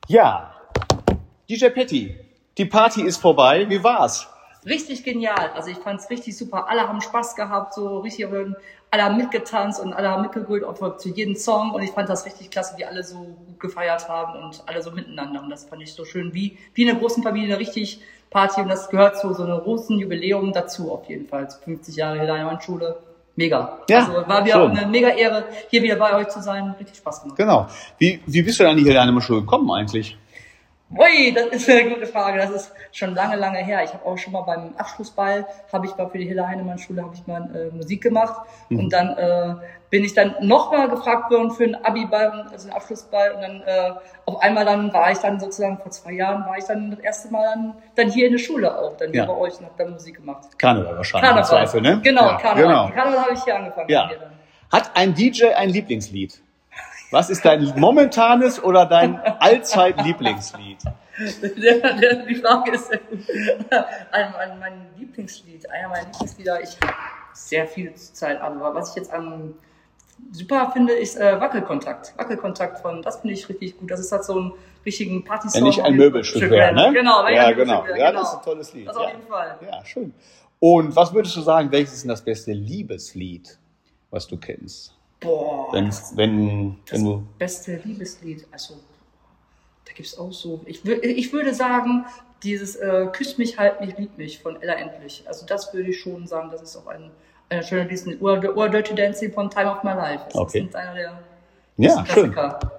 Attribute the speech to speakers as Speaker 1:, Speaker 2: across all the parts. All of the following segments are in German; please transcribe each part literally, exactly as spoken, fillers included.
Speaker 1: Ja, D J Patty, die Party ist vorbei. Wie war's?
Speaker 2: Richtig genial. Also ich fand's richtig super. Alle haben Spaß gehabt, so richtig, alle haben mitgetanzt und alle haben mitgegrölt zu jedem Song. Und ich fand das richtig klasse, wie alle so gut gefeiert haben und alle so miteinander. Und das fand ich so schön, wie, wie in einer großen Familie, eine richtig Party. Und das gehört zu so einem großen Jubiläum dazu auf jeden Fall. fünfzig Jahre Hilda-Heinemann-Schule. Mega.
Speaker 1: Ja,
Speaker 2: also war wieder schön. Eine mega Ehre, hier wieder bei euch zu sein. Richtig Spaß gemacht.
Speaker 1: Genau. Wie, wie bist du denn an die Hilda-Heinemann-Schule gekommen eigentlich?
Speaker 2: Ui, das ist eine gute Frage. Das ist schon lange, lange her. Ich habe auch schon mal beim Abschlussball, habe ich mal für die Hilda-Heinemann-Schule, habe ich mal äh, Musik gemacht. Mhm. Und dann äh, bin ich dann nochmal gefragt worden für einen Abi-Ball, also einen Abschlussball. Und dann äh, auf einmal dann war ich dann sozusagen, vor zwei Jahren war ich dann das erste Mal dann, dann hier in der Schule auch, dann hier ja. bei euch und habe dann Musik gemacht.
Speaker 1: Karneval wahrscheinlich.
Speaker 2: Karneval.
Speaker 1: Zweifel, ne?
Speaker 2: Genau,
Speaker 1: ja,
Speaker 2: Karneval.
Speaker 1: Genau.
Speaker 2: Karneval habe ich hier angefangen.
Speaker 1: Ja.
Speaker 2: Hier dann.
Speaker 1: Hat ein D J ein Lieblingslied? Was ist dein momentanes oder dein Allzeit-Lieblingslied?
Speaker 2: Der, der, die Frage ist sehr gut. Ein, ein, mein Lieblingslied, einer meiner Lieblingslieder, ich habe sehr viel zur Zeit, aber was ich jetzt am super finde, ist äh, Wackelkontakt. Wackelkontakt von, das finde ich richtig gut. Das ist halt so ein richtigen Partysong.
Speaker 1: Wenn nicht ein Möbelstück wäre, ne?
Speaker 2: Genau, wenn
Speaker 1: ja,
Speaker 2: ein
Speaker 1: genau.
Speaker 2: Wär,
Speaker 1: ja,
Speaker 2: genau.
Speaker 1: Das ist ein tolles Lied.
Speaker 2: Das
Speaker 1: ja.
Speaker 2: auf jeden Fall.
Speaker 1: Ja, schön. Und was würdest du sagen, welches ist denn das beste Liebeslied, was du kennst?
Speaker 2: Boah.
Speaker 1: Wenn, wenn,
Speaker 2: das
Speaker 1: wenn du
Speaker 2: beste Liebeslied, also da gibt's auch so. Ich, ich würde sagen, dieses äh, Küss mich, halt mich, lieb mich von Ella Endlich. Also das würde ich schon sagen, das ist auch ein, ein schöner Lied. Or, or Dirty Dancing von Time of My Life. Das
Speaker 1: okay.
Speaker 2: ist einer der
Speaker 1: ja, schön.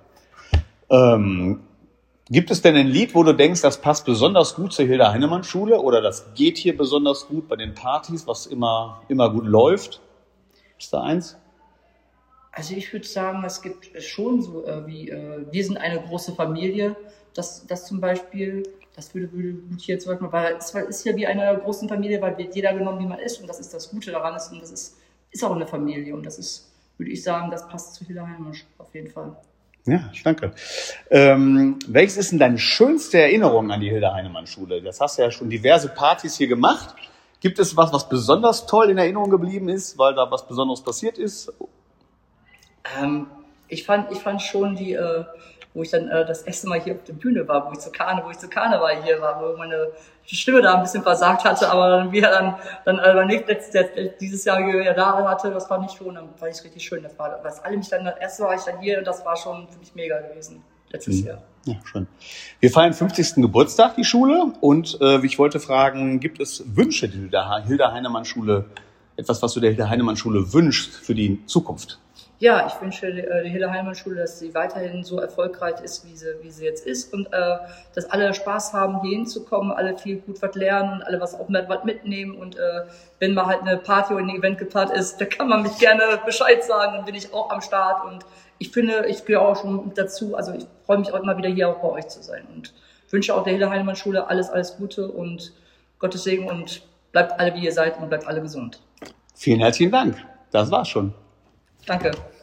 Speaker 1: Ähm, gibt es denn ein Lied, wo du denkst, das passt besonders gut zur Hilda-Heinemann-Schule oder das geht hier besonders gut bei den Partys, was immer, immer gut läuft? Ist da eins?
Speaker 2: Also ich würde sagen, es gibt schon so äh, wie, äh, wir sind eine große Familie, das, das zum Beispiel, das würde, würde gut hier zum Beispiel, weil es ist ja wie eine große Familie, weil wird jeder genommen, wie man ist und das ist das Gute daran ist und das ist, ist auch eine Familie und das ist, würde ich sagen, das passt zu Hilda-Heinemann auf jeden Fall.
Speaker 1: Ja, danke. Ähm, welches ist denn deine schönste Erinnerung an die Hilda-Heinemann-Schule? Das hast du ja schon diverse Partys hier gemacht. Gibt es was, was besonders toll in Erinnerung geblieben ist, weil da was Besonderes passiert ist?
Speaker 2: Ähm, ich fand, ich fand schon die, äh, wo ich dann äh, das erste Mal hier auf der Bühne war, wo ich zu Karne, wo ich zu Karneval hier war, wo meine Stimme da ein bisschen versagt hatte, aber dann wieder dann, dann äh, nächstes, dieses Jahr wieder da hatte, das fand ich schon, dann fand ich richtig schön. Das war, was alle mich dann, das erste Mal war ich dann hier und das war schon für mich mega gewesen, letztes mhm. Jahr.
Speaker 1: Ja, schön. Wir feiern fünfzigsten Geburtstag, die Schule, und äh, ich wollte fragen, gibt es Wünsche, die du der Hilda-Heinemann-Schule, etwas, was du der Hilda-Heinemann-Schule wünschst für die Zukunft?
Speaker 2: Ja, ich wünsche äh, der Hilda-Heinemann-Schule, dass sie weiterhin so erfolgreich ist, wie sie, wie sie jetzt ist und äh, dass alle Spaß haben, hier hinzukommen, alle viel gut was lernen und alle was auch mit, was mitnehmen und äh, wenn mal halt eine Party oder ein Event geplant ist, da kann man mich gerne Bescheid sagen, dann bin ich auch am Start und ich finde, ich gehöre auch schon dazu, also ich freue mich auch immer wieder hier auch bei euch zu sein und wünsche auch der Hilda-Heinemann-Schule alles, alles Gute und Gottes Segen und bleibt alle, wie ihr seid und bleibt alle gesund.
Speaker 1: Vielen herzlichen Dank. Das war's schon.
Speaker 2: Danke.